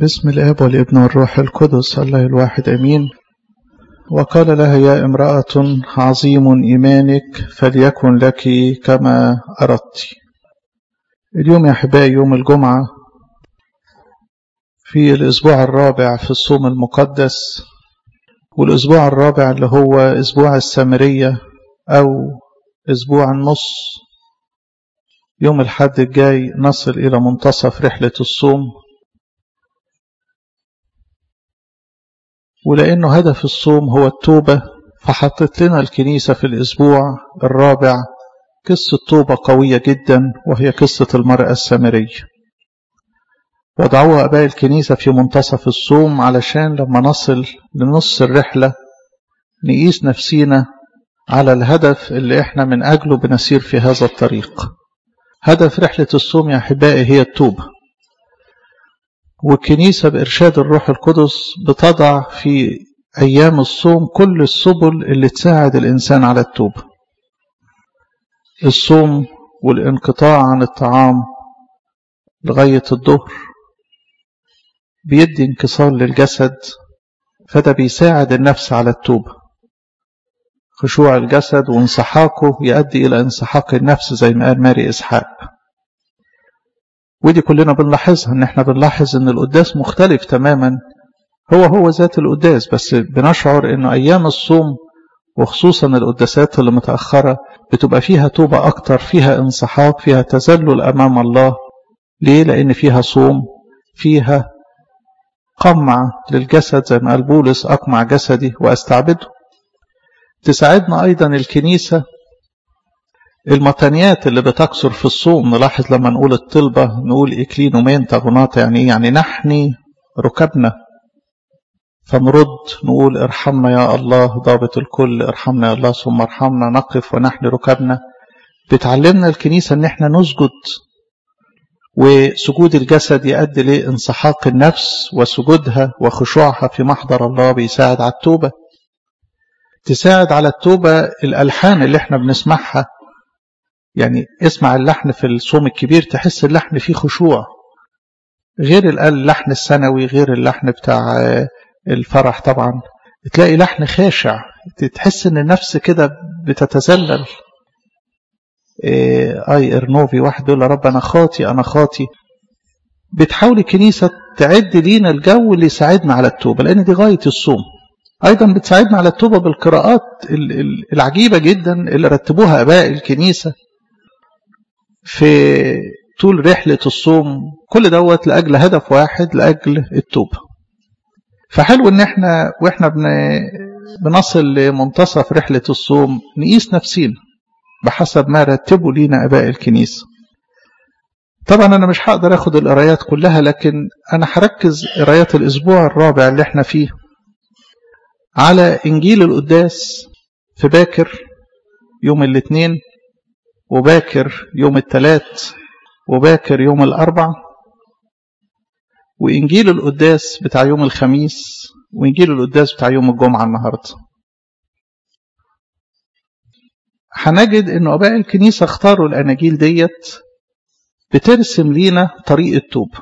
باسم الآب والابن والروح القدس الله الواحد أمين. وقال لها: يا امرأة عظيم إيمانك فليكن لك كما أردت. اليوم يا أحبائي يوم الجمعة في الأسبوع الرابع في الصوم المقدس، والأسبوع الرابع اللي هو أسبوع السامرية أو أسبوع النص. يوم الحد الجاي نصل إلى منتصف رحلة الصوم، ولأنه هدف الصوم هو التوبة فحطت لنا الكنيسة في الأسبوع الرابع قصة توبة قوية جدا، وهي قصة المرأة السامرية. وضعوها آباء الكنيسة في منتصف الصوم علشان لما نصل لنص الرحلة نقيس نفسينا على الهدف اللي احنا من أجله بنسير في هذا الطريق. هدف رحلة الصوم يا أحبائي هي التوبة، والكنيسة بإرشاد الروح القدس بتضع في أيام الصوم كل السبل اللي تساعد الإنسان على التوبة. الصوم والانقطاع عن الطعام لغاية الظهر بيدي انكسار للجسد، فده بيساعد النفس على التوبة. خشوع الجسد وانسحاقه يؤدي إلى انسحاق النفس زي ما قال ماري إسحاق. ودي كلنا بنلاحظها، ان احنا بنلاحظ ان القداس مختلف تماما، هو ذات القداس، بس بنشعر انه ايام الصوم وخصوصا القداسات اللي متأخرة بتبقى فيها توبة اكتر، فيها انسحاق، فيها تذلل امام الله. ليه؟ لان فيها صوم، فيها قمع للجسد زي ما قال بولس: اقمع جسدي واستعبده. تساعدنا ايضا الكنيسة المتانيات اللي بتكسر في الصوم. نلاحظ لما نقول الطلبة نقول إكلينومين تغناطة، يعني نحني ركبنا، فنرد نقول: ارحمنا يا الله ضابط الكل، ارحمنا يا الله ثم ارحمنا، نقف ونحني ركبنا. بتعلمنا الكنيسة ان احنا نسجد، وسجود الجسد يؤدي لانسحاق النفس، وسجودها وخشوعها في محضر الله بيساعد على التوبة. تساعد على التوبة الألحان اللي احنا بنسمعها، يعني اسمع اللحن في الصوم الكبير تحس اللحن فيه خشوع، غير اللحن السنوي، غير اللحن بتاع الفرح. طبعا تلاقي لحن خاشع، تحس ان النفس كده بتتذلل. اي ارنوفي واحد يقول: يا رب انا خاطي انا خاطي. بتحاول الكنيسة تعد لينا الجو اللي يساعدنا على التوبة، لان دي غاية الصوم. ايضا بتساعدنا على التوبة بالقراءات العجيبة جدا اللي رتبوها اباء الكنيسة في طول رحلة الصوم، كل دوت لأجل هدف واحد، لأجل التوبة. فحلو ان واحنا بنصل لمنتصف رحلة الصوم نقيس نفسينا بحسب ما رتبوا لينا اباء الكنيسة. طبعا انا مش هقدر اخد القرايات كلها، لكن انا هركز قرايات الاسبوع الرابع اللي احنا فيه على انجيل القداس في باكر يوم الاثنين، وباكر يوم الثلاث، وباكر يوم الأربع، وإنجيل القداس بتاع يوم الخميس، وإنجيل القداس بتاع يوم الجمعة النهاردة. هنجد إنه آباء الكنيسة اختاروا الأناجيل ديت بترسم لينا طريق التوبة.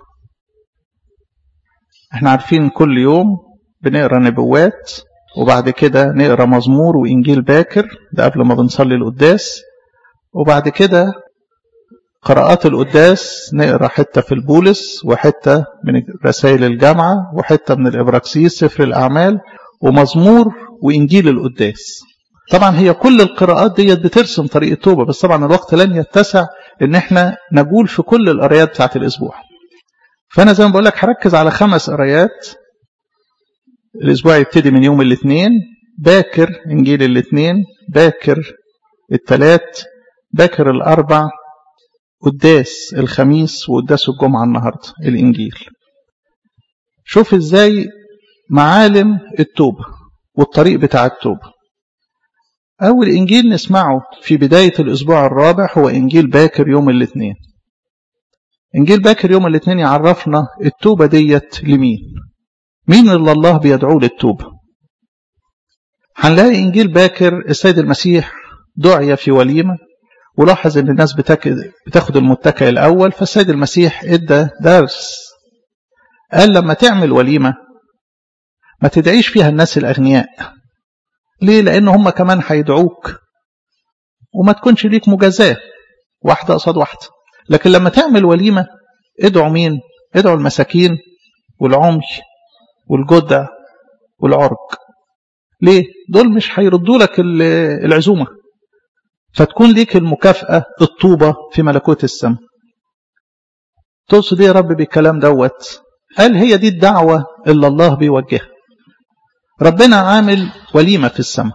احنا عارفين كل يوم بنقرأ نبوات، وبعد كده نقرأ مزمور وإنجيل باكر، ده قبل ما بنصلي القداس، وبعد كده قراءات القداس نقرأ حتة في البولس، وحتة من رسائل الجامعة، وحتة من الإبراكسيس سفر الأعمال، ومزمور وإنجيل القداس. طبعا هي كل القراءات ديت بترسم طريق التوبة، بس طبعا الوقت لن يتسع ان احنا نقول في كل القرايات بتاعت الأسبوع. فأنا زي ما بقول لك هركز على 5 قرايات. الأسبوع يبتدي من يوم الاثنين، باكر إنجيل الاثنين، باكر الثلاث، باكر الأربع، قداس الخميس، وقداس الجمعة النهاردة الإنجيل. شوف إزاي معالم التوبة والطريق بتاع التوبة. أول إنجيل نسمعه في بداية الأسبوع الرابع هو إنجيل باكر يوم الاثنين. إنجيل باكر يوم الاثنين يعرفنا التوبة ديت لمين، مين اللي الله بيدعوه للتوبة. هنلاقي إنجيل باكر السيد المسيح دعي في وليمة، ولاحظ ان الناس بتاخد المتكئ الاول، فالسيد المسيح ادى درس قال لما تعمل وليمة ما تدعيش فيها الناس الأغنياء. ليه؟ لأن هم كمان هيدعوك وما تكونش ليك مجازاة واحدة قصاد واحدة. لكن لما تعمل وليمة ادعوا مين؟ ادعوا المساكين والعمي والجدع والعرج. ليه؟ دول مش هيردوا لك العزومة، فتكون ليك المكافأة الطوبة في ملكوت السماء. تقصد ايه يا رب بالكلام دوت؟ قال هي دي الدعوة اللي الله بيوجهها. ربنا عامل وليمة في السماء.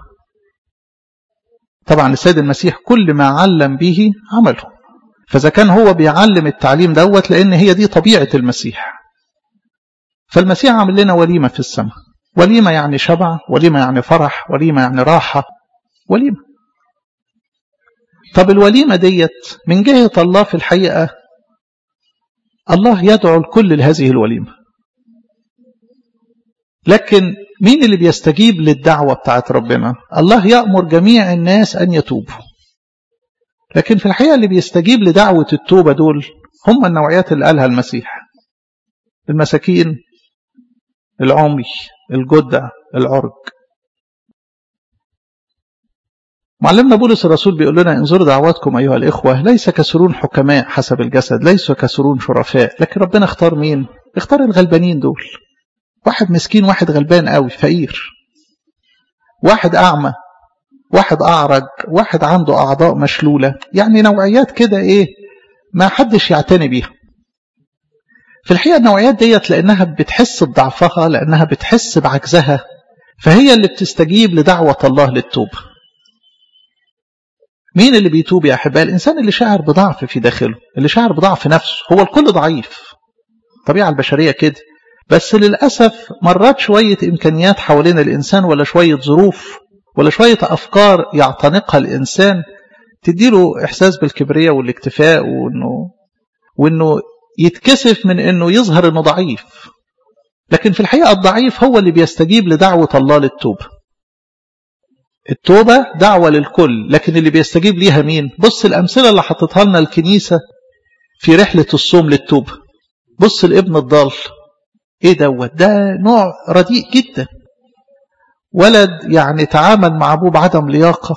طبعا السيد المسيح كل ما علم به عمله، فإذا كان هو بيعلم التعليم دوت لأن هي دي طبيعة المسيح، فالمسيح عامل لنا وليمة في السماء. وليمة يعني شبع، وليمة يعني فرح، وليمة يعني راحة، وليمة. طب الوليمة ديت من جهة الله في الحقيقة الله يدعو الكل لهذه الوليمة، لكن مين اللي بيستجيب للدعوة بتاعت ربنا؟ الله يأمر جميع الناس أن يتوبوا، لكن في الحقيقة اللي بيستجيب لدعوة التوبة دول هم النوعيات اللي قالها المسيح: المساكين، العمي، الجدع، العرج. معلمنا بولس الرسول بيقول لنا: انظروا دعواتكم أيها الإخوة ليس كسرون حكماء حسب الجسد، ليسوا كسرون شرفاء. لكن ربنا اختار مين؟ اختار الغلبانين دول. واحد مسكين، واحد غلبان قوي فقير، واحد أعمى، واحد أعرج، واحد عنده أعضاء مشلولة، يعني نوعيات كده إيه ما حدش يعتني بيها. في الحقيقة النوعيات ديت لأنها بتحس بضعفها، لأنها بتحس بعجزها، فهي اللي بتستجيب لدعوة الله للتوبة. مين اللي بيتوب يا أحبائي؟ الإنسان اللي شاعر بضعف في داخله، اللي شاعر بضعف نفسه. هو الكل ضعيف، طبيعة البشرية كده، بس للأسف مرات شوية إمكانيات حوالين الإنسان، ولا شوية ظروف، ولا شوية أفكار يعتنقها الإنسان تديله إحساس بالكبرياء والاكتفاء، وإنه يتكسف من إنه يظهر إنه ضعيف. لكن في الحقيقة الضعيف هو اللي بيستجيب لدعوة الله للتوبة. التوبة دعوة للكل، لكن اللي بيستجيب ليها مين؟ بص الأمثلة اللي حطتها لنا الكنيسة في رحلة الصوم للتوبة. بص الابن الضال، ايه دوت؟ ده نوع رديء جدا. ولد يعني تعامل مع ابوه بعدم لياقة،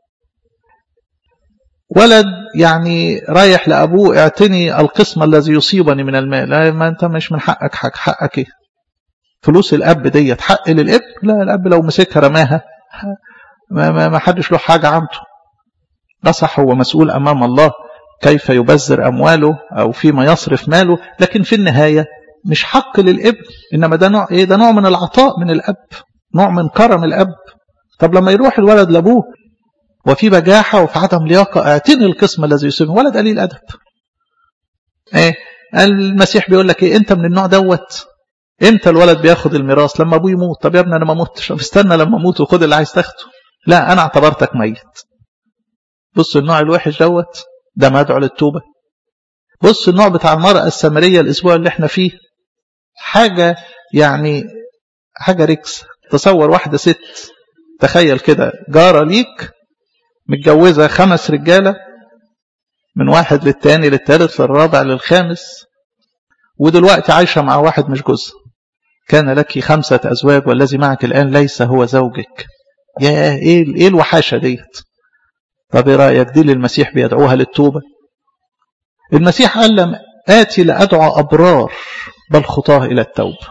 ولد يعني رايح لابوه: اعتني القسم الذي يصيبني من المال. لا، ما انت مش من حقك حاجة. حقك ايه؟ فلوس الاب ديت حق للابن؟ لا، الاب لو مسكها رماها ما حدش له حاجة عنده. ده صح، هو مسؤول امام الله كيف يبذر امواله او فيما يصرف ماله، لكن في النهاية مش حق للابن، انما ده نوع ايه؟ ده نوع من العطاء من الاب، نوع من كرم الاب. طب لما يروح الولد لابوه وفي بجاحة وفي عدم لياقة: اعتني القسم الذي يصيبني. ولد قليل ادب. ايه المسيح بيقول لك ايه؟ انت من النوع دوت. امتى الولد بياخد الميراث؟ لما ابوه يموت. طب يا ابني انا ما متش، استنى لما اموت وخد اللي عايز تاخده. لا، انا اعتبرتك ميت. بص النوع الوحش دوت ده مدعو للتوبة. بص النوع بتاع المرأة السامرية الاسبوع اللي احنا فيه، حاجة يعني حاجة ركس. تصور واحدة ست، تخيل كده، جارة ليك متجوزة 5 رجالة، من واحد للتاني للتالت للرابع للخامس، ودلوقتي عايشة مع واحد مش جوزها. كان لك 5 أزواج والذي معك الآن ليس هو زوجك. يا ايه الوحاشة ديت؟ طب ايه رأيك؟ دي للمسيح بيدعوها للتوبة. المسيح قال: لم آتي لأدعو أبرار بل خطاه إلى التوبة.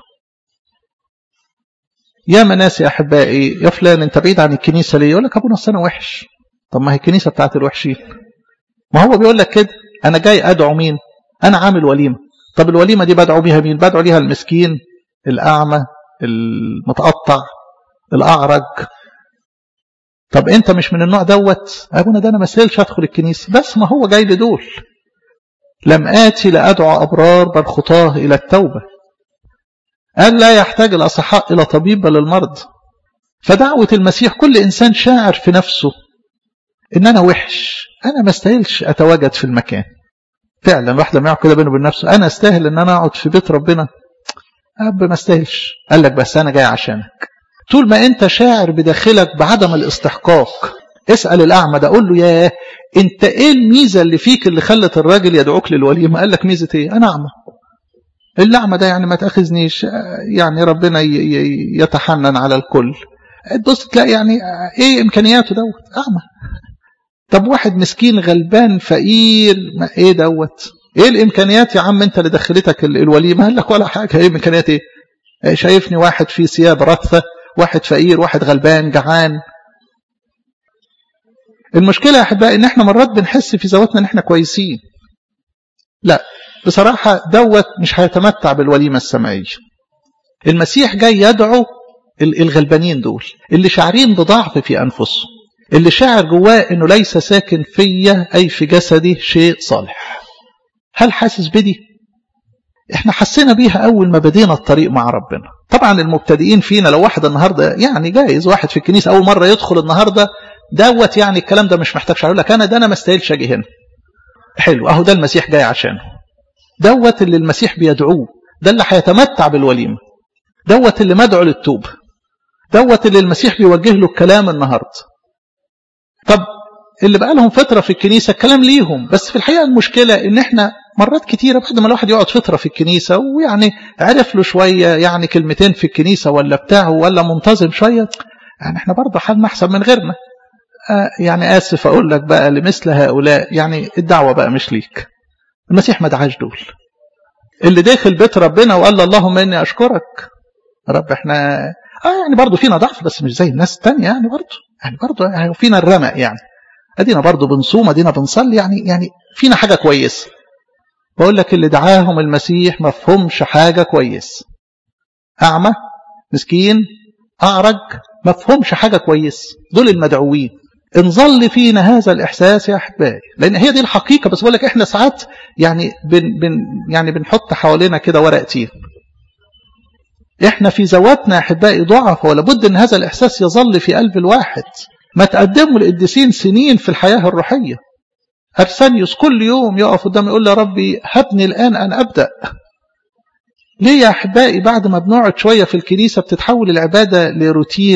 يا مناس يا أحبائي: يا فلان أنت بعيد عن الكنيسة ليه؟ يقول لك: أبونا أصل أنا وحش. طب ما هي الكنيسة بتاعت الوحشين. ما هو بيقول لك كده: أنا جاي أدعو مين؟ أنا عامل وليمة. طب الوليمة دي بدعو بيها مين؟ بدعو ليها المسكين، الأعمى، المتقطع، الأعرج. طب أنت مش من النوع دوت؟ أبونا ده أنا ما سهلش أدخل الكنيسة. بس ما هو جاي لدول. لم آتي لأدعو أبرار بل خطاه إلى التوبة. قال: لا يحتاج الأصحاء إلى طبيب بل المرضى. فدعوة المسيح كل إنسان شاعر في نفسه إن أنا وحش، أنا ما استاهلش أتواجد في المكان. فعلا الواحد لما يقعد كده بينه وبين نفسه: أنا استاهل إن أنا أقعد في بيت ربنا؟ أب ما استاهلش. قال لك: بس أنا جاي عشانك. طول ما أنت شاعر بداخلك بعدم الاستحقاق، اسأل الأعمى ده، قول له: ياه أنت إيه الميزة اللي فيك اللي خلت الراجل يدعوك للوليمة؟ قال لك: ميزة إيه؟ أنا أعمى. اللعمة ده يعني ما تأخذنيش، يعني ربنا يتحنن على الكل. تبص تلاقي يعني ايه امكانياته دوت؟ اعمى. طب واحد مسكين غلبان فقير، ايه دوت؟ ايه الامكانيات يا عم انت اللي دخلتك الوليمه؟ قال لك ولا حاجه. ايه امكانيات ايه؟ شايفني واحد فيه ثياب رثه، واحد فقير، واحد غلبان جعان. المشكله يا احبائي ان احنا مرات بنحس في ذواتنا ان احنا كويسين. لا بصراحه دوت مش هيتمتع بالوليمه السمائيه. المسيح جاي يدعو الغلبانين دول اللي شاعرين بضعف في انفسهم، اللي شاعر جواه انه ليس ساكن فيا اي في جسدي شيء صالح. هل حاسس بدي؟ احنا حسينا بيها اول ما بدينا الطريق مع ربنا. طبعا المبتدئين فينا، لو واحد النهارده يعني جايز واحد في الكنيسه اول مره يدخل النهارده دوت، يعني الكلام ده مش محتاج اقول لك انا ما استاهلش اجي هنا. حلو، اهو ده المسيح جاي عشانه. دوت اللي المسيح بيدعوه، ده اللي هيتمتع بالوليمه، دوت اللي مدعو للتوبه، دوت اللي المسيح بيوجه له الكلام النهارده. طب اللي بقى لهم فترة في الكنيسة الكلام ليهم، بس في الحقيقة المشكلة ان احنا مرات كتيرة بعد ما الواحد يقعد فترة في الكنيسة ويعني عرف له شوية يعني كلمتين في الكنيسة ولا بتاعه ولا منتظم شوية، يعني احنا برضه حالنا احسن من غيرنا. يعني آسف أقول لك بقى لمثل هؤلاء يعني الدعوة بقى مش ليك. المسيح ما دعاش دول. اللي داخل بيت ربنا وقال اللهم إني أشكرك رب، احنا يعني برضه فينا ضعف بس مش زي الناس التانية، يعني برضه فينا الرمق، يعني ادينا برضه بنصوم، ادينا بنصلي، يعني فينا حاجة كويسة. بقول لك اللي دعاهم المسيح ما فهمش حاجة كويس. أعمى، مسكين، أعرج، ما فهمش حاجة كويس. دول المدعوين. انظل فينا هذا الإحساس يا أحبائي، لأن هي دي الحقيقة. بس بقول لك إحنا ساعات يعني بنحط حوالينا كده ورق تين. إحنا في ذواتنا يا أحبائي ضعف، ولا بد أن هذا الإحساس يظل في قلب الواحد. ما تقدموا القديسين سنين في الحياة الروحية. أرسانيوس كل يوم يقف قدامي يقول يا ربي هبني الآن أن أبدأ. ليه يا أحبائي بعد ما بنقعد شوية في الكنيسة بتتحول العبادة لروتين،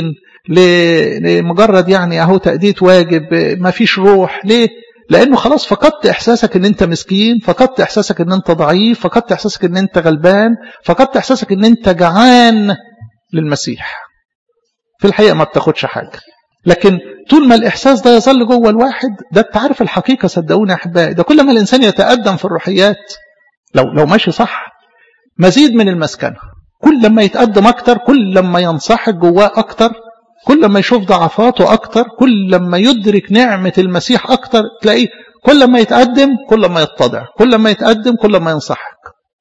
لمجرد يعني أهو تأدية واجب، ما فيش روح؟ ليه؟ لأنه خلاص فقدت إحساسك أن أنت مسكين، فقدت إحساسك أن أنت ضعيف، فقدت إحساسك أن أنت غلبان، فقدت إحساسك أن أنت جعان للمسيح. في الحقيقة ما بتاخدش حاجة. لكن طول ما الإحساس ده يظل جوه الواحد، ده تعرف الحقيقة صدقوني يا أحبائي، ده كل ما الإنسان يتقدم في الروحيات لو ماشي صح مزيد من المسكنة. كل لما يتقدم أكتر، كل لما ينصحك جواه أكتر، كل لما يشوف ضعفاته أكتر، كل لما يدرك نعمة المسيح أكتر، تلاقيه كل لما يتقدم كل لما يتضع، كل لما يتقدم كل لما ينصحك.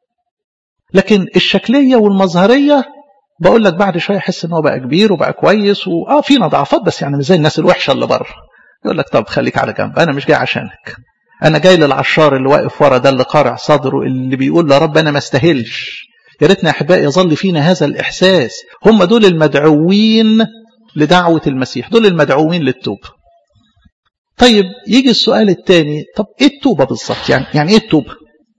لكن الشكلية والمظهرية بقول لك بعد شوية يحس ان هو بقى كبير وبقى كويس فينا ضعفات بس يعني مش زي الناس الوحشة اللي بره. يقول لك طب خليك على جنب، انا مش جاي عشانك، انا جاي للعشار اللي واقف ورا ده، اللي قارع صدره، اللي بيقول يا رب انا ما استاهلش. يا ريتنا يا احبائي يظل فينا هذا الاحساس. هم دول المدعوين لدعوة المسيح، دول المدعوين للتوبة. طيب يجي السؤال الثاني، طب ايه التوبة بالظبط؟ يعني ايه التوبة؟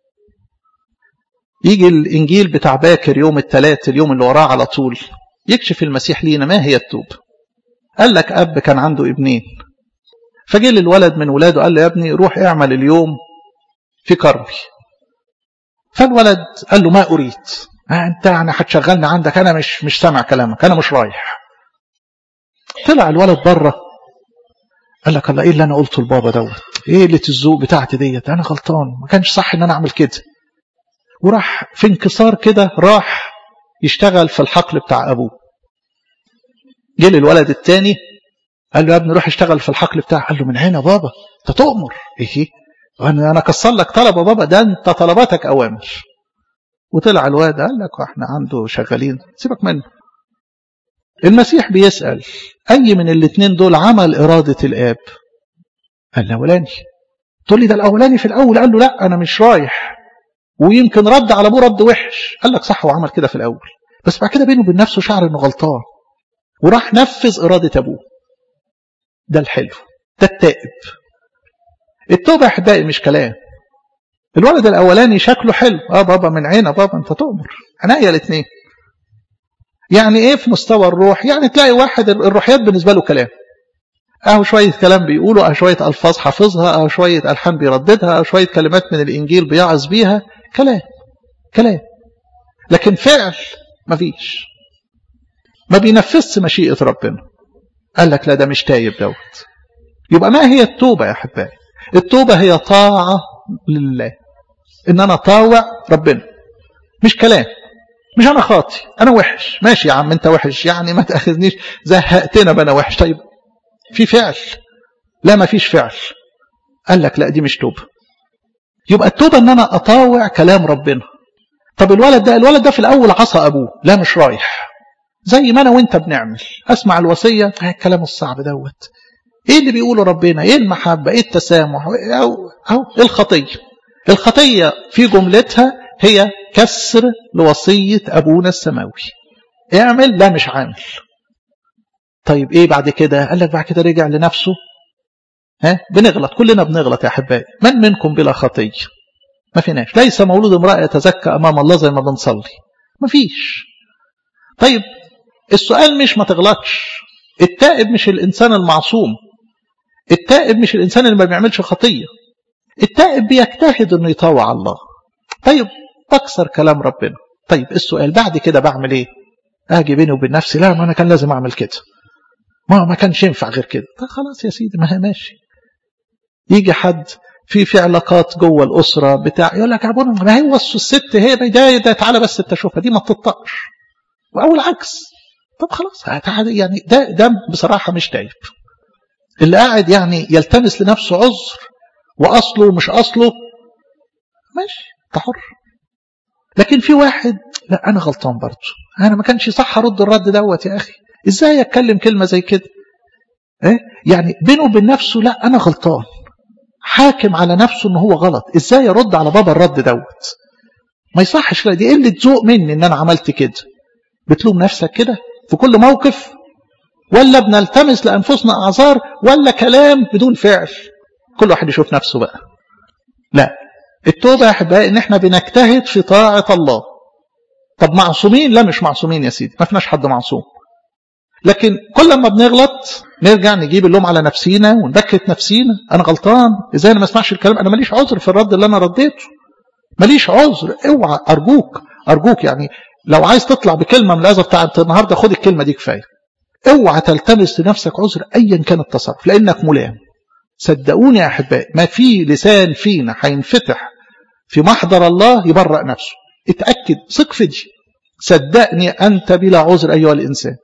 يجي الإنجيل بتاع باكر يوم الثلاث، اليوم اللي وراه على طول، يكشف المسيح لينا ما هي التوبة. قال لك أب كان عنده ابنين، فجي للولد من ولاده قال له يا ابني روح اعمل اليوم في كرمي. فالولد قال له ما أريد، أنت يعني هتشغلني عندك، أنا مش سامع كلامك، أنا مش رايح. طلع الولد بره قال لك الله، إيه اللي أنا قلته لبابا دوت؟ إيه اللي الذوق بتاعتي ديت؟ أنا غلطان، ما كانش صح إن أنا أعمل كده. وراح في انكسار كده راح يشتغل في الحقل بتاع أبوه. جه للولد الثاني قال له يا ابني روح اشتغل في الحقل بتاعه. قال له من هنا بابا انت تؤمر ايه؟ انا كسر لك طلب يا بابا، ده انت طلباتك اوامر. وطلع الواد قال لك احنا عنده شغالين سيبك منه. المسيح بيسأل اي من الاثنين دول عمل إرادة الآب؟ قال الاولاني. تقول لي ده الاولاني في الاول قال له لا انا مش رايح، ويمكن رد على ابوه رد وحش. قال لك صح وعمل كده في الاول، بس بعد كده بينه وبين نفسه شعر انه غلطان وراح نفذ إرادة ابوه. ده الحلو، ده التائب. التوبة يا احبائي مش كلام. الولد الاولاني شكله حلو، بابا من عينه بابا انت تؤمر، عناية الاثنين. يعني ايه في مستوى الروح؟ يعني تلاقي واحد الروحيات بالنسبه له كلام، شويه كلام بيقوله، شويه الفاظ حافظها، شويه الحان بيرددها، شويه كلمات من الانجيل بيعظ بيها، كلام. لكن فعل مفيش، ما بينفذش مشيئة ربنا. قال لك لا ده مش تايب دوت. يبقى ما هي التوبة يا أحبائي؟ التوبة هي طاعة لله، إن أنا طاوع ربنا، مش كلام، مش أنا خاطي أنا وحش، ماشي يا عم أنت وحش يعني ما تأخذنيش زهقتنا بنا وحش، طيب في فعل؟ لا ما فيش فعل. قال لك لا دي مش توبة. يبقى التوبة إن أنا أطاوع كلام ربنا. طب الولد ده في الأول عصى أبوه، لا مش رايح، زي ما أنا وأنت بنعمل، أسمع الوصية الكلام الصعب دوت، إيه اللي بيقوله ربنا؟ إيه المحبة؟ إيه التسامح؟ أو الخطية في جملتها هي كسر لوصية أبونا السماوي، اعمل لا مش عامل. طيب إيه بعد كده؟ قال لك بعد كده رجع لنفسه. بنغلط، كلنا بنغلط يا أحبائي، من منكم بلا خطية؟ ما فيناش، ليس مولود امرأة يتزكى أمام الله زي ما بنصلي، ما فيش. طيب السؤال مش ما تغلطش، التائب مش الإنسان المعصوم، التائب مش الإنسان اللي ما بيعملش خطية، التائب بيجتهد انه يطاوع الله. طيب بكسر كلام ربنا، طيب السؤال بعد كده بعمل ايه؟ اجي بيني وبين نفسي لا ما انا كان لازم اعمل كده، ما كانش ينفع غير كده. طيب خلاص يا سيدي ما هي ماشي. يجي حد في علاقات جوه الاسره بتاع يقول لك يا ابونا ما هي الست هي ده تعالى بس انت شوفها دي ما تطقش، او العكس. طب خلاص يعني ده بصراحه مش تايب. اللي قاعد يعني يلتمس لنفسه عذر واصله مش اصله، ماشي انت حر. لكن في واحد لا انا غلطان برضه، انا ما كانش صح ارد الرد دوت يا اخي، ازاي اتكلم كلمه زي كده؟ يعني بينه وبين نفسه لا انا غلطان، حاكم على نفسه ان هو غلط، ازاي ارد على بابا الرد دوت؟ ما يصحش، لا دي قله ذوق مني ان انا عملت كده. بتلوم نفسك كده في كل موقف، ولا بنلتمس لانفسنا اعذار، ولا كلام بدون فعل؟ كل واحد يشوف نفسه بقى. لا التوبه يا احبائي ان احنا بنجتهد في طاعه الله. طب معصومين؟ لا مش معصومين يا سيدي، ما فيناش حد معصوم. لكن كل ما بنغلط نرجع نجيب اللوم على نفسينا ونبكت نفسينا، انا غلطان، ازاي انا ما اسمعش الكلام، انا ماليش عذر في الرد اللي انا رديته، ماليش عذر. اوعى ارجوك يعني لو عايز تطلع بكلمه من العظه بتاعت النهارده خد الكلمه دي كفايه. اوعى تلتمس لنفسك عذر ايا كان التصرف، لانك ملام. صدقوني يا احبائي ما في لسان فينا هينفتح في محضر الله يبرأ نفسه. اتأكد، ثق في دي، صدقني أنت بلا عذر أيها الإنسان.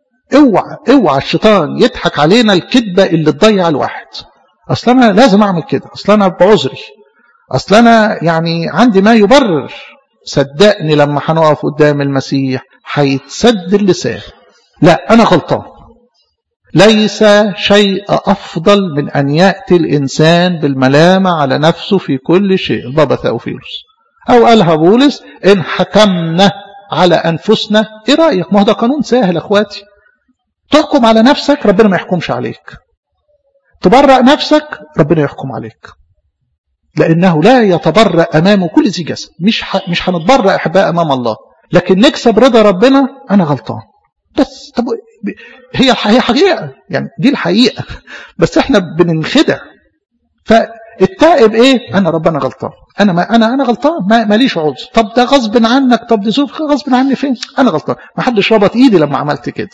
اوعى الشيطان يضحك علينا الكذبة اللي تضيع الواحد. أصل أنا لازم أعمل كده، أصل أنا بعذري، أصل أنا يعني عندي ما يبرر. صدقني لما هنقف قدام المسيح هيتسد اللسان، لا أنا غلطان. ليس شيء أفضل من أن يأتي الإنسان بالملامة على نفسه في كل شيء. البابا ثأوفيلوس أو قالها بولس إن حكمنا على أنفسنا. إيه رأيك؟ ما هو ده قانون سهل أخواتي. تحكم على نفسك ربنا ما يحكمش عليك، تبرأ نفسك ربنا يحكم عليك، لأنه لا يتبرأ أمامه كل ذي جسد. مش هنتبرأ أحباء أمام الله، لكن نكسب رضا ربنا. أنا غلطان بس. طب هي حقيقة يعني، دي الحقيقة، بس احنا بننخدع. فالتائب ايه؟ انا ربنا غلطان، انا غلطان، ماليش عذر. طب ده غصب عنك، طب دي ظروف غصب عني، فين؟ انا غلطان، ما حدش ربط ايدي لما عملت كده.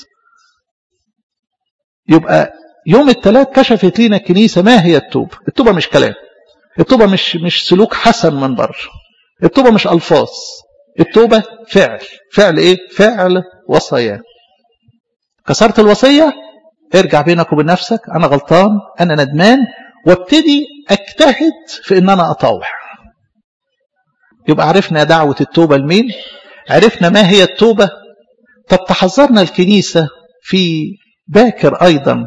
يبقى يوم الثلاث كشفت لنا الكنيسة ما هي التوبة. التوبة مش كلام، التوبة مش سلوك حسن من بره، التوبة مش ألفاظ، التوبة فعل ايه؟ فعل وصايا. كسرت الوصية، ارجع بينك وبين نفسك، أنا غلطان، أنا ندمان، وابتدي أجتهد في أن أنا أطاوع. يبقى عرفنا دعوة التوبة لمين، عرفنا ما هي التوبة. طب تحذرنا الكنيسة في باكر أيضا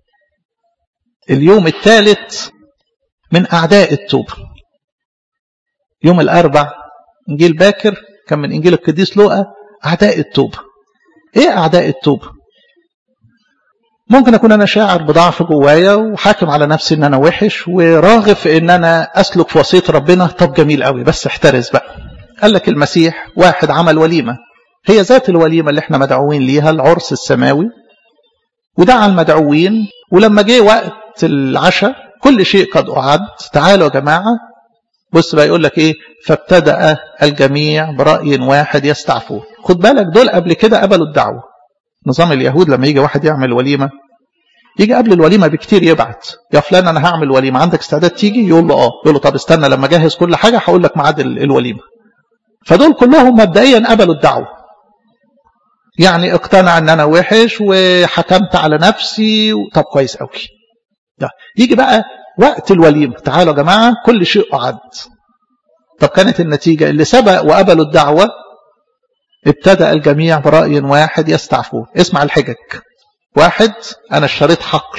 اليوم الثالث من أعداء التوبة. يوم الأربع إنجيل باكر كان من إنجيل القديس لوقا. أعداء التوبة. إيه أعداء التوبة؟ ممكن أكون أنا شاعر بضعف جوايا وحاكم على نفسي إن أنا وحش وراغب في إن أنا أسلك في وصية ربنا. طب جميل قوي، بس احترز بقى. قال لك المسيح واحد عمل وليمة، هي ذات الوليمة اللي احنا مدعوين ليها، العرس السماوي، ودعا المدعوين. ولما جه وقت العشاء كل شيء قد أعد، تعالوا يا جماعة بص بقى يقول لك ايه، فابتدأ الجميع برأي واحد يستعفون. خد بالك دول قبل كده قبلوا الدعوة. نظام اليهود لما يجي واحد يعمل وليمة، يجي قبل الوليمة بكتير يبعت، يا فلان انا هعمل وليمة عندك استعداد تيجي؟ يقول له اه. يقول له طب استنى لما اجهز كل حاجة هقول لك ميعاد الوليمة. فدول كلهم مبدئيا قبلوا الدعوة، يعني اقتنع ان انا وحش وحكمت على نفسي طب كويس قوي. يجي بقى وقت الوليمة، تعالوا يا جماعة كل شيء أعد. طب كانت النتيجة اللي سبق وقبلوا الدعوة ابتدأ الجميع برأي واحد يستعفون. اسمع الحجج. واحد، أنا اشتريت حقل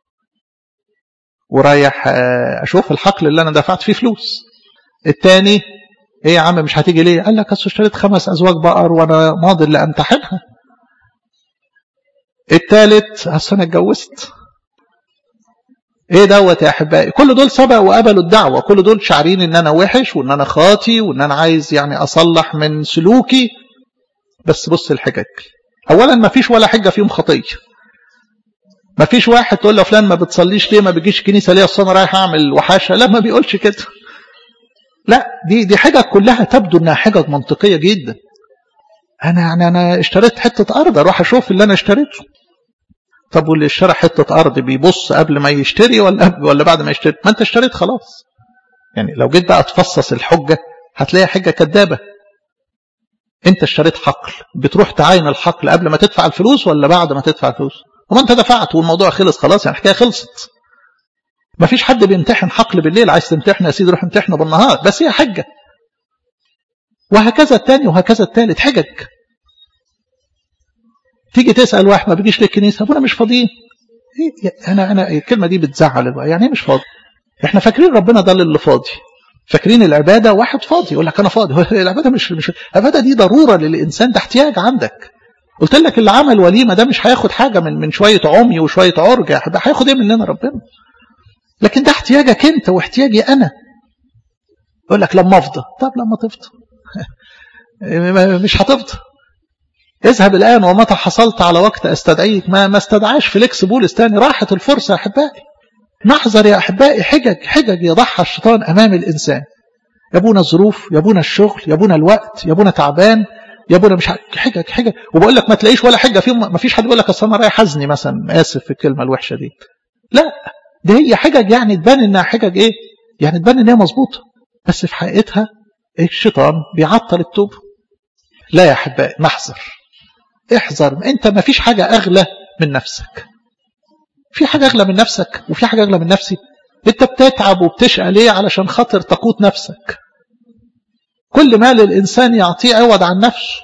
ورايح أشوف الحقل اللي أنا دفعت فيه فلوس. الثاني، ايه يا عم مش هتيجي ليه؟ قال لك اصل اشتريت 5 أزواج بقر وانا ماضي لامتحنها. الثالث، اصل انا اتجوزت. ايه دوت يا احبائي؟ كل دول سبق وقبلوا الدعوه، كل دول شعرين ان انا وحش وان انا خاطي وان انا عايز يعني اصلح من سلوكي. بس بص الحجج، اولا ما فيش ولا حجه فيهم خطيه. ما فيش واحد تقول له فلان ما بتصليش ليه، ما بيجيش كنيسه ليه، اصل انا رايح اعمل وحاشه. لا، ما بيقولش كده. لا، دي حجج كلها تبدو انها حجج منطقيه جدا. انا اشتريت حته ارض، اروح اشوف اللي انا اشتريته. طب واللي اشترى حته ارض بيبص قبل ما يشتري ولا بعد ما يشتري؟ ما انت اشتريت خلاص. يعني لو جيت بقى تفصص الحجه هتلاقي حجه كذابه. انت اشتريت حقل، بتروح تعاين الحقل قبل ما تدفع الفلوس ولا بعد ما تدفع الفلوس؟ وما انت دفعت والموضوع خلص خلاص، يعني الحكايه خلصت. ما فيش حد بيمتحن حقل بالليل، عايز تمتحن يا سيدي روح امتحنه بالنهار، بس هي حجه. وهكذا الثاني وهكذا الثالث، حجج. تيجي تسال واحد ما بيجيش للكنيسه، ابونا مش فاضيين. انا الكلمه دي بتزعل بقى، يعني ايه مش فاضي؟ احنا فاكرين ربنا ده اللي فاضي، فاكرين العباده واحد فاضي يقول لك انا فاضي. العباده مش العباده دي ضروره للانسان، ده احتياج عندك. قلت لك اللي عمل وليمه ده مش هياخد حاجه من شويه عمي وشويه عرج، هياخد ايه مننا ربنا؟ لكن ده احتياجك انت واحتياجي انا. يقول لك لما افضى. طب لما تفضى مش هتفضى. اذهب الآن ومتى حصلت على وقت استدعيك. ما استدعاش فيليكس بولس تاني، راحت الفرصة يا أحبائي. نحذر يا أحبائي حجج يضحى الشيطان أمام الإنسان. يابونا الظروف، يابونا الشغل، يابونا الوقت، يابونا تعبان، يابونا مش حجج. وبقول لك ما تلاقيش ولا حجة فيهم. ما فيش حد يقول لك أصل أنا رايح أزني مثلا، آسف في الكلمة الوحشة دي. لا، دي هي حجج يعني تبان إنها حجج إيه؟ يعني تبان إنها مظبوطة، بس في حقيقتها الشيطان بيعطل التوبة. لا يا أحبائي، نحذر. احذر. انت ما فيش حاجة اغلى من نفسك. في حاجة اغلى من نفسك وفي حاجة اغلى من نفسي. انت بتتعب وبتشقى ليه؟ علشان خاطر تقوت نفسك. كل ما للإنسان يعطيه عوض عن نفسه.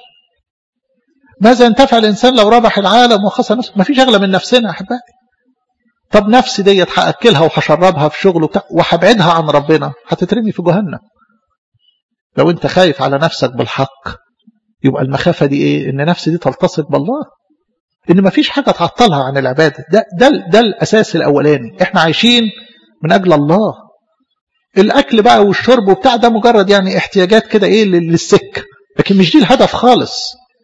ماذا ينتفع الإنسان لو ربح العالم وخسر نفسه؟ ما فيش اغلى من نفسنا يا احبائي. طب نفسي ديت هاكلها وهشربها في شغل وهبعدها عن ربنا، هتترمي في جهنم. لو انت خايف على نفسك بالحق، يبقى المخافة دي ايه؟ ان نفسي دي تلتصق بالله، ان ما فيش حاجة تعطلها عن العبادة. ده الاساس الاولاني. احنا عايشين من اجل الله. الاكل بقى والشرب وبتاع ده مجرد يعني احتياجات كده ايه للسكة، لكن مش دي الهدف خالص.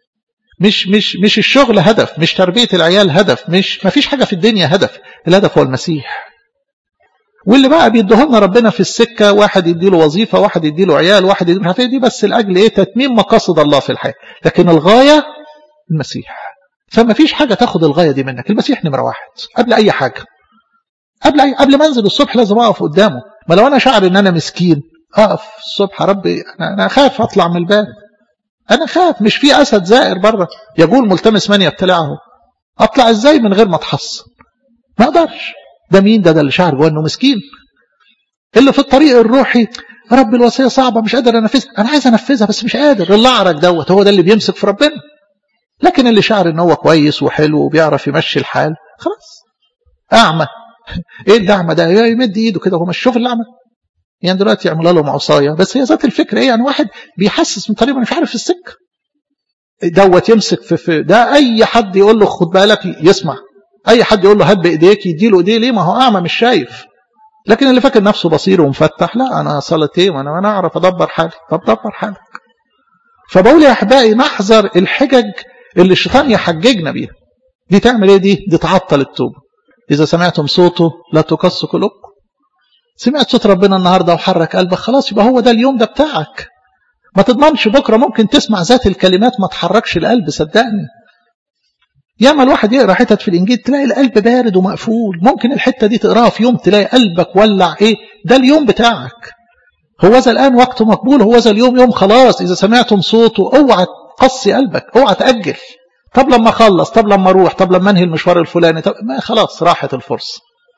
مش الشغل هدف، مش تربية العيال هدف، ما فيش حاجة في الدنيا هدف. الهدف هو المسيح. واللي بقى بيديهولنا ربنا في السكة، واحد يديله وظيفة، واحد يديله عيال، واحد يديله حاجة، دي بس الأجل إيه؟ تتميم مقاصد الله في الحياة. لكن الغاية المسيح. فما فيش حاجة تاخد الغاية دي منك. المسيح نمرة واحد قبل أي حاجة. قبل ما أنزل الصبح لازم أقف قدامه. ما لو أنا شعر إن أنا مسكين أقف الصبح يا ربي أنا خاف أطلع من الباب. أنا خاف، مش في أسد زائر بره يقول ملتمس من يبتلعه. أطلع إزاي من غير ما أتحصن؟ ما أقدرش. ده مين؟ ده اللي شعر جوه انه مسكين. اللي في الطريق الروحي رب الوصيه صعبه مش قادر انفذها، انا عايز انفذها بس مش قادر. الاعرج دوت هو ده اللي بيمسك في ربنا. لكن اللي شعر ان هو كويس وحلو وبيعرف يمشي الحال خلاص. اعمى ايه الاعمى ده؟ يمد ايده كده هو مش شوف الاعمى. يعني دلوقتي يعملوا له عصايه، بس هي ذات الفكره ايه؟ يعني واحد بيحسس من طريقه مش عارف السكه دوت يمسك في ده. اي حد يقول له خد بالك يسمع، اي حد يقول له هات بايديك يديله ايديه. ليه؟ ما هو اعمى مش شايف. لكن اللي فاكر نفسه بصير ومفتح، لا انا صلت ايه وانا اعرف ادبر حالي. طب دبر حالك. فبقول يا احبائي نحذر الحجج اللي الشيطان يحججنا بيها. دي تعمل ايه؟ دي تعطل التوبه. اذا سمعتم صوته لا تقسوا قلوبكم. سمعت صوت ربنا النهاردة وحرك قلبك، خلاص يبقى هو ده اليوم ده بتاعك. ما تضمنش بكرة ممكن تسمع ذات الكلمات ما تحركش القلب، صدقني. ياما الواحد يقرأ حتت في الإنجيل تلاقي القلب بارد ومقفول، ممكن الحتة دي تقراها في يوم تلاقي قلبك ولع. إيه ده اليوم بتاعك، هو ذا الآن وقت مقبول، هو ذا اليوم يوم خلاص. إذا سمعتم صوته اوعى تقصي قلبك، اوعى تأجل. طب لما اخلص، طب لما اروح، طب لما انهي المشوار الفلاني، طب ما خلاص راحت الفرصة.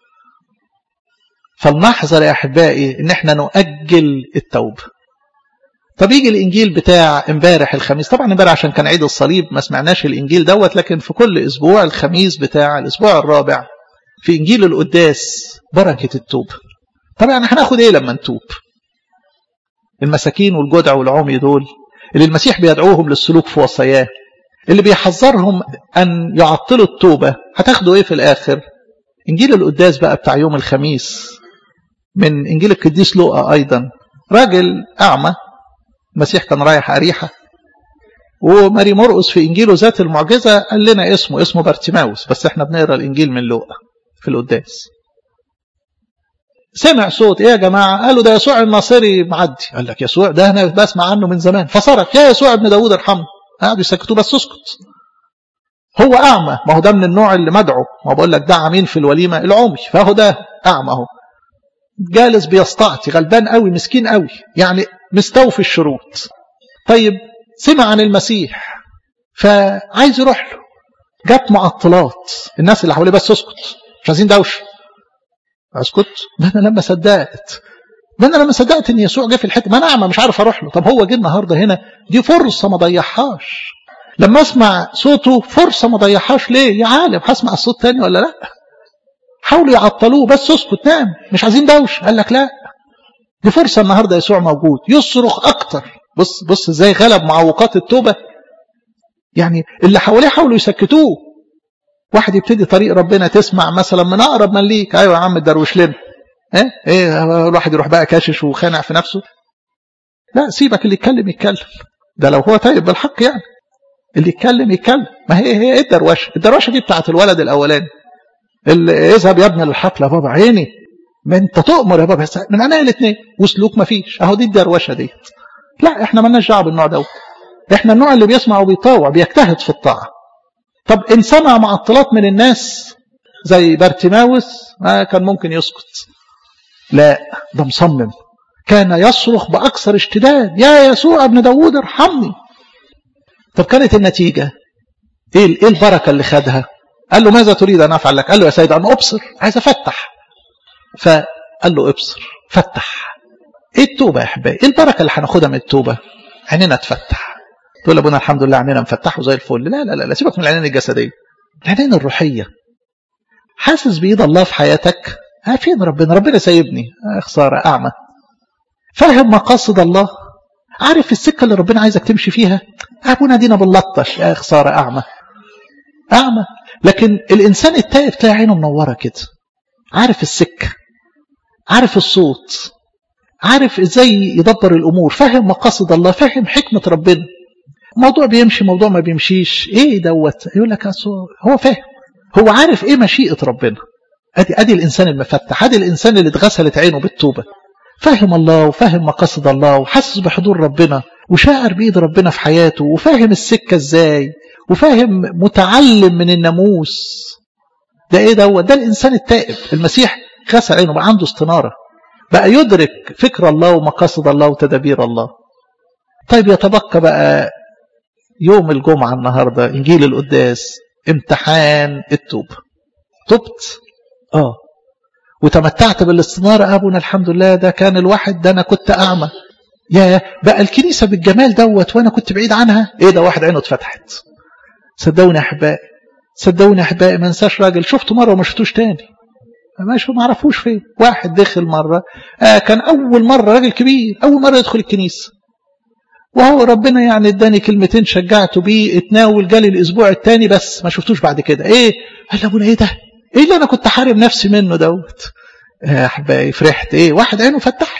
فلنحذر يا أحبائي إن احنا نؤجل التوبة. طب يجي الإنجيل بتاع امبارح الخميس، طبعا امبارح عشان كان عيد الصليب ما سمعناش الإنجيل دوت، لكن في كل أسبوع الخميس بتاع الأسبوع الرابع في إنجيل القداس بركة التوبة. طبعا هناخد إيه لما نتوب؟ المساكين والجدع والعمي دول اللي المسيح بيدعوهم للسلوك في وصاياه، اللي بيحذرهم أن يعطلوا التوبة، هتاخدوا إيه في الآخر؟ إنجيل القداس بقى بتاع يوم الخميس من إنجيل القديس لوقا أيضا. راجل أعمى، المسيح كان رايح أريحة، وماري مرقس في إنجيله ذات المعجزة قال لنا اسمه بارتيماوس، بس احنا بنقرأ الإنجيل من لوقا في القداس. سمع صوت، ايه يا جماعة؟ قالوا ده يسوع الناصري معدي. قال لك يسوع ده انا بسمع عنه من زمان، فصرخ يا يسوع ابن داود ارحمه. قعدوا يسكتوه، بس اسكت، هو أعمى. ما هو ده من النوع اللي مدعو، ما بقول لك ده عمين في الوليمة العمي، فهو ده أعمى، هو جالس بيستعطي، غلبان قوي، مسكين قوي، يعني مستوفي الشروط. طيب سمع عن المسيح فعايز يروح له، جت معطلات الناس اللي حواليه، بس اسكت، مش عايزين دوشه. اسكت، ده انا لما صدقت ان يسوع جه في الحته، ما انا اعمى مش عارف اروح له. طب هو جه النهارده هنا، دي فرصه ما ضيعهاش. لما اسمع صوته فرصه ما ضيعهاش. ليه يا عالم؟ هسمع الصوت تاني ولا لا؟ حاولوا يعطلوه، بس اسكت، نام، مش عايزين دوش. قال لك لا، دي فرصه النهارده يسوع موجود. يصرخ اكتر. بص ازاي غلب معوقات التوبه. يعني اللي حواليه حاولوا يسكتوه. واحد يبتدي طريق ربنا، تسمع مثلا من اقرب من ليك، ايوه يا عم دروش لنا، ايه الواحد يروح بقى كاشش وخانع في نفسه. لا، سيبك، اللي يتكلم ده لو هو طيب بالحق، يعني اللي يتكلم. ما هي ايه الدروشه دي بتاعت الولد الاولاني اللي اذهب يا ابني للحفله. بابا عيني، ما انت تؤمر يا بابا، من عينيا الاثنين، وسلوك ما فيش. اهو دي الدروشه ديت. لا، احنا مالناش دعوه بالنوع دوت. احنا النوع اللي بيسمع وبيطاوع، بيجتهد في الطاعه. طب ان سمع معطلات من الناس زي بارتيماوس، كان ممكن يسكت. لا، ده مصمم، كان يصرخ باكثر اشتداد، يا يسوع ابن داود ارحمني. طب كانت النتيجه ايه البركه اللي خدها؟ قال له ماذا تريد ان افعل لك؟ قال له يا سيد ان ابصر، عايز افتح. فقال له ابصر، فتح. ايه التوبه يا احبائي؟ ايه البركه اللي هناخدها من التوبه؟ عينينا تفتح. تقول ابونا الحمد لله عينينا مفتحه زي الفل. لا، سيبك من العينين الجسديه، العينين الروحيه. حاسس بايد الله في حياتك؟ فين ربنا سايبني؟ خساره، اعمى. فاهم مقاصد الله، عارف السكه اللي ربنا عايزك تمشي فيها. ابونا دينا باللطش، يا خساره، اعمى. لكن الانسان التائب تلاقي عينه منوره كده، عارف السكه، عارف الصوت، عارف ازاي يدبر الامور، فاهم مقاصد الله، فاهم حكمه ربنا. موضوع بيمشي، موضوع ما بيمشيش، ايه دوت؟ يقول لك هو فاهم، هو عارف ايه مشيئه ربنا. ادي الانسان المفتح، ادي الانسان اللي اتغسلت عينه بالتوبه، فاهم الله وفاهم مقاصد الله وحاسس بحضور ربنا وشاعر بيد ربنا في حياته وفاهم السكه ازاي وفاهم، متعلم من الناموس. ده ايه دوت؟ ده الانسان التائب. المسيح غسل عينه، بقى عنده استناره، بقى يدرك فكر الله ومقاصد الله وتدابير الله. طيب يتبقى بقى يوم الجمعة النهاردة، إنجيل القداس، امتحان التوبة. تبت وتمتعت بالاستنارة. أبونا الحمد لله، ده كان الواحد ده أنا كنت أعمى، يا بقى الكنيسة بالجمال دوت وأنا كنت بعيد عنها. إيه ده؟ واحد عينه اتفتحت. صدقوني يا أحبائي، ما انساش راجل شفته مرة وما شفتوش تاني، ما عرفوش فين. واحد دخل مرة، كان أول مرة، راجل كبير، أول مرة يدخل الكنيسة، وهو ربنا يعني اداني كلمتين شجعته بيه، اتناول، جالي الاسبوع الثاني بس ما شفتوش بعد كده. ايه؟ قال ابونا ايه ده؟ ايه اللي انا كنت حارب نفسي منه دوت؟ يا احبائي فرحت. ايه؟ واحد عينه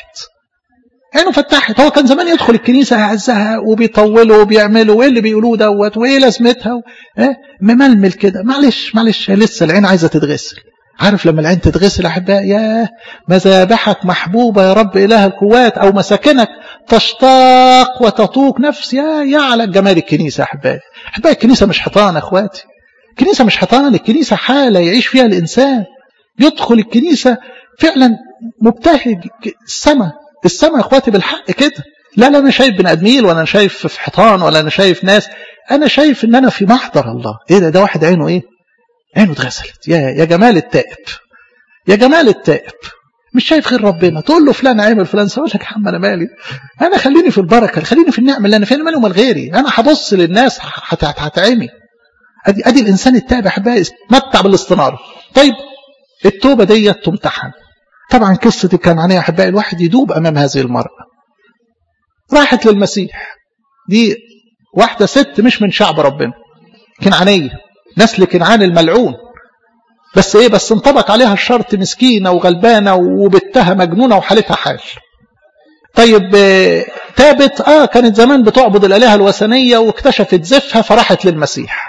فتحت. هو كان زمان يدخل الكنيسه يعزها وبيطولوا وبيعملوا، وايه اللي بيقولوه دوت، وايه لازمتها، مململ كده. معلش لسه العين عايزه تتغسل. عارف لما العين تتغسل أحبائي، يا مذابحك محبوبة يا رب إله القوات، أو مساكنك تشتاق وتطوق نفس، يا على جمال الكنيسة أحبائي. أحبائي الكنيسة مش حيطان أخواتي، الكنيسة مش حيطان، الكنيسة حالة يعيش فيها الإنسان. يدخل الكنيسة فعلا مبتهج السماء أخواتي بالحق كده. لا أنا شايف بن أدميل، ولا أنا شايف في حيطان، ولا أنا شايف ناس، أنا شايف إن أنا في محضر الله. إيه ده واحد عينه إيه؟ عينه اتغسلت. يا جمال التائب، يا جمال التائب. مش شايف غير ربنا. تقول له فلان عامل فلان سوى لك، يا عم انا مالي، انا خليني في البركه، خليني في النعمه اللي انا فيها، مالي ومال غيري، انا هبص للناس هتعمي. ادي الانسان التائب احبائي، متع بالاستناره. طيب التوبه ديت تمتحن. طبعا قصه الكنعانيه احبائي، الواحد يدوب امام هذه المراه. راحت للمسيح، دي واحده ست مش من شعب ربنا، كنعانيه، نسل كنعان الملعون، بس ايه، بس انطبق عليها الشرط، مسكينه وغلبانه وبتها مجنونه وحالتها حال. طيب تابت، كانت زمان بتعبد الالهه الوثنيه واكتشفت زفها فراحت للمسيح.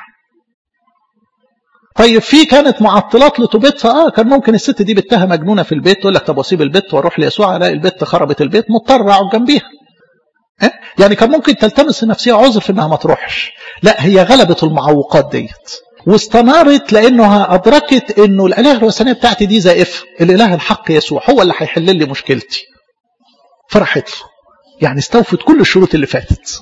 طيب في كانت معطلات لتوبتها، كان ممكن الست دي بتها مجنونه في البيت تقول لك طب واسيب البيت واروح ليسوع، الاقي البيت خربت البيت، مضطر اقعد جنبيها. يعني كان ممكن تلتمس نفسها عذر في انها ما تروحش. لا، هي غلبت المعوقات ديت واستنارت، لانها ادركت انه الالهه الوثنيه بتاعتي دي زائفه، الاله الحق يسوع هو اللي هيحل لي مشكلتي. فرحت له، يعني استوفت كل الشروط اللي فاتت.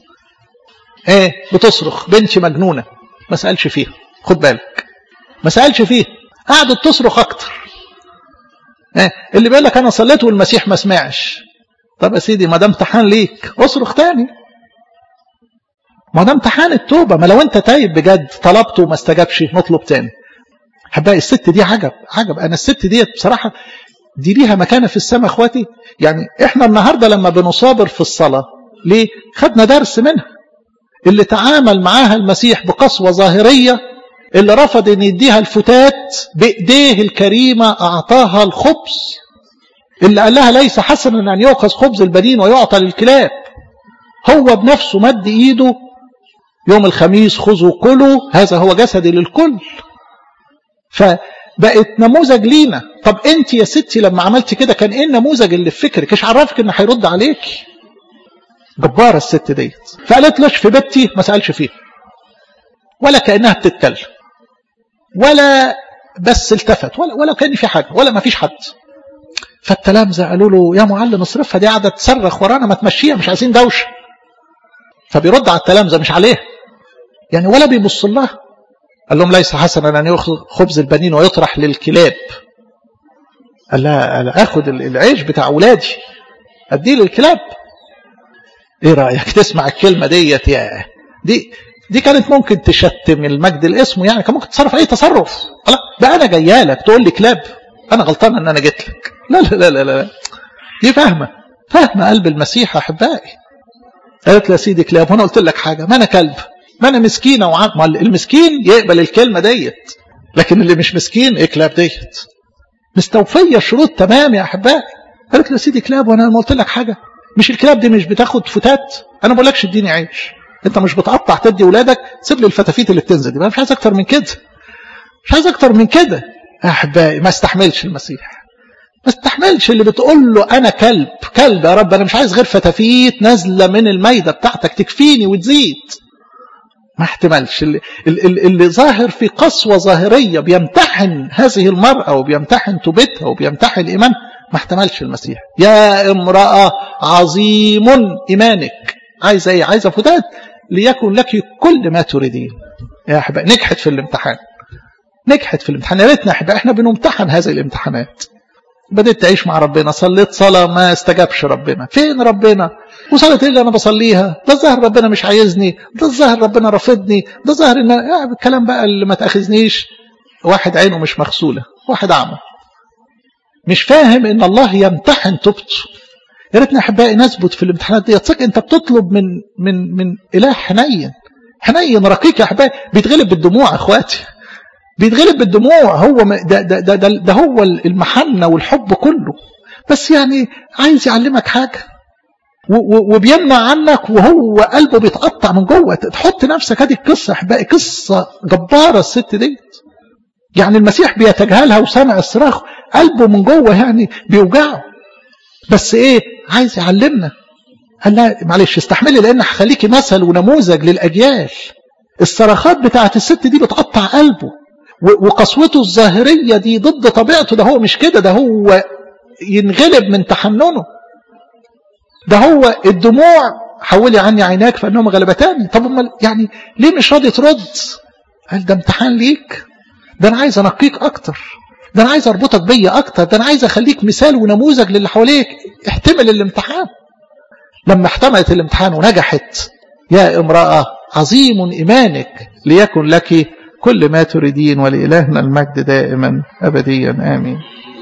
بتصرخ بنتي مجنونه، ما سالش فيها، خد بالك، ما سالش فيها، قعدت تصرخ اكتر. اللي بيقول لك انا صليت والمسيح ما سمعش، طب يا سيدي ما ده امتحان ليك، اصرخ تاني، ما ده امتحان التوبه. ما لو انت تايب بجد طلبته وما استجابش، نطلب تاني. حبايبي الست دي عجب. انا الست دي بصراحه دي ليها مكانه في السماء اخواتي. يعني احنا النهارده لما بنصابر في الصلاه، ليه؟ خدنا درس منها. اللي تعامل معاها المسيح بقسوه ظاهريه، اللي رفض ان يديها الفتات بايديه الكريمه اعطاها الخبز، اللي قال لها ليس حسنا ان يؤخذ خبز البنين ويعطى للكلاب، هو بنفسه مد ايده يوم الخميس، خذوا كلوا هذا هو جسدي للكل. فبقت نموذج لينا. طب انت يا ستي لما عملت كده كان ايه النموذج اللي في فكرك؟ ايش عرفك ان هيرد عليك؟ جبارة الست ديت. فقالت لش في بيتي ما سألش فيها، ولا كأنها بتتكلم، ولا بس التفت، ولا كأن في حاجة، ولا ما فيش حد. فالتلامذة قالوا له يا معلم اصرفها، دي قاعدة تصرخ ورانا، ما تمشيها، مش عايزين دوشة. فبيرد على التلامذة مش عليه، يعني ولا بيبص لها. قال لهم ليس حسنا ان ياخذ خبز البنين ويطرح للكلاب. قال لها اخذ العيش بتاع اولادي اديه للكلاب. ايه رايك تسمع الكلمه ديت؟ يا دي كانت ممكن تشتم المجد الاسم، يعني كان ممكن تتصرف اي تصرف. لا بقى انا جايه لك تقول لي كلاب، انا غلطان ان انا جيت لك. لا لا لا لا, لا. دي فاهمه قلب المسيح احبائي. قالت له يا سيدي كلاب، وانا قلت لك حاجه؟ ما انا كلب، ما انا مسكينه ما المسكين يقبل الكلمه ديت، لكن اللي مش مسكين ايه كلاب ديت؟ مستوفيه الشروط تمام يا احبائي. قالت له يا سيدي كلاب، وانا ما قلت لك حاجه؟ مش الكلاب دي مش بتاخد فتات؟ انا ما بقولكش اديني عيش، انت مش بتقطع تدي ولادك، سيب لي الفتافيت اللي بتنزل دي، مش عايز اكتر من كده، مش عايز اكتر من كده يا احبائي. ما استحملش المسيح، ما استحملش اللي بتقول له انا كلب يا رب، انا مش عايز غير فتافيت نازله من الميده بتاعتك تكفيني وتزيد. ما احتملش اللي ظاهر في قسوه ظاهريه بيمتحن هذه المراه وبيمتحن توبتها وبيمتحن ايمان. ما احتملش المسيح. يا امراه عظيم ايمانك، عايزه ايه؟ عايزه فتات ليكن لك كل ما تريدين. يا احبائي نجحت في الامتحان، نجحت في الامتحان. يا ريتنا احبائي احنا بنمتحن هذه الامتحانات. بدأت تعيش مع ربنا، صليت صلاة ما استجابش ربنا، فين ربنا؟ وصلاة ايه اللي انا بصليها؟ ده الظاهر ربنا مش عايزني، ده الظاهر ربنا رافضني، ده الظاهر ان الكلام بقى اللي ما تاخذنيش. واحد عينه مش مغسولة، واحد اعمى مش فاهم ان الله يمتحن توبته. يا ريتنا احبائي نثبت في الامتحانات دي. تصدق انت بتطلب من اله حنين رقيق يا احبائي، بيتغلب بالدموع اخواتي، بيتغلب بالدموع. هو ده هو المحنة والحب كله، بس يعني عايز يعلمك حاجة وبيمنع عنك وهو قلبه بيتقطع من جوه. تحط نفسك، هذه القصة احبائي قصة جبارة الست دي. يعني المسيح بيتجاهلها وسمع الصراخ، قلبه من جوه يعني بيوجعه، بس ايه عايز يعلمنا. قال لا معلش استحملي، لان هخليكي مثل ونموذج للاجيال. الصراخات بتاعت الست دي بتقطع قلبه، وقسوته الظاهريه دي ضد طبيعته. ده هو مش كده، ده هو ينغلب من تحننه. ده هو الدموع حولي عني عيناك فانهم غلبتاني. طب يعني ليه مش راضي ترد؟ قال ده امتحان ليك، ده انا عايز انقيك اكتر، ده انا عايز اربطك بيا اكتر، ده انا عايز اخليك مثال ونموذج للي حواليك. احتمل الامتحان. لما احتملت الامتحان ونجحت، يا امرأة عظيم ايمانك ليكن لك كل ما تريدين، ولإلهنا المجد دائما ابديا امين.